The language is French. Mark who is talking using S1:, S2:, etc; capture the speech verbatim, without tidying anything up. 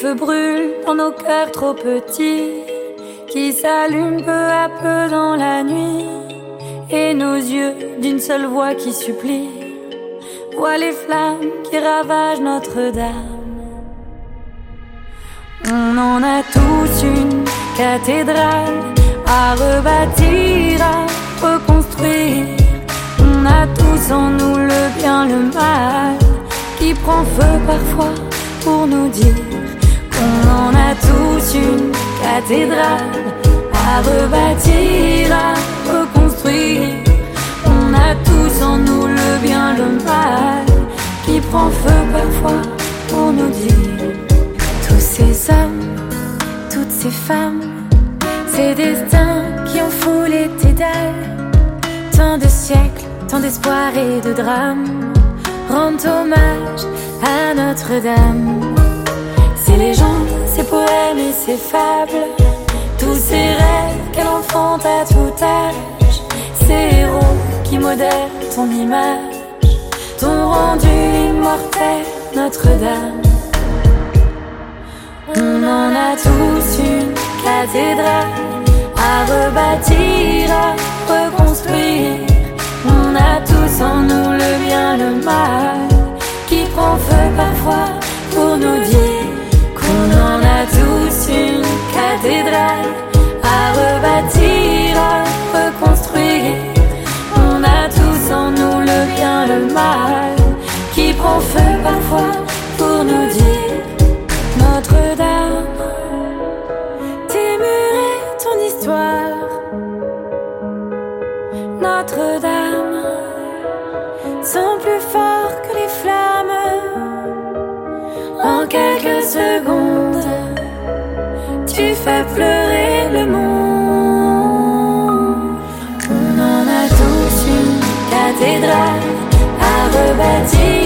S1: feux brûlent dans nos cœurs trop petits, qui s'allument peu à peu dans la nuit, et nos yeux d'une seule voix qui supplie voient les flammes qui ravagent Notre-Dame. On en a tous une cathédrale à rebâtir, à reconstruire. On a tous en nous le bien, le mal, qui prend feu parfois pour nous dire qu'on en a tous une cathédrale à rebâtir, à reconstruire. On a tous en nous le bien, le mal, qui prend feu parfois pour nous dire. Tous ces hommes, toutes ces femmes, ces destins qui ont foulé tes dalles, tant de siècles, tant d'espoir et de drames, rendent hommage à Notre-Dame. Ces légendes, ces poèmes et ces fables, tous ces rêves qu'elle enfante à tout âge, ces héros qui modèrent ton image, t'ont rendu immortel, Notre-Dame. On en a tous une cathédrale à rebâtir, à reconstruire. On a tous en nous le bien, le mal, qui prend feu parfois pour nous dire qu'on en a tous une cathédrale à rebâtir, à reconstruire. On a tous en nous le bien, le mal, qui prend feu parfois pour nous dire Notre-Dame, tes murs et ton histoire. Notre-Dame sont plus forts que les flammes. En quelques secondes, tu fais pleurer le monde. On en a tous une cathédrale à rebâtir,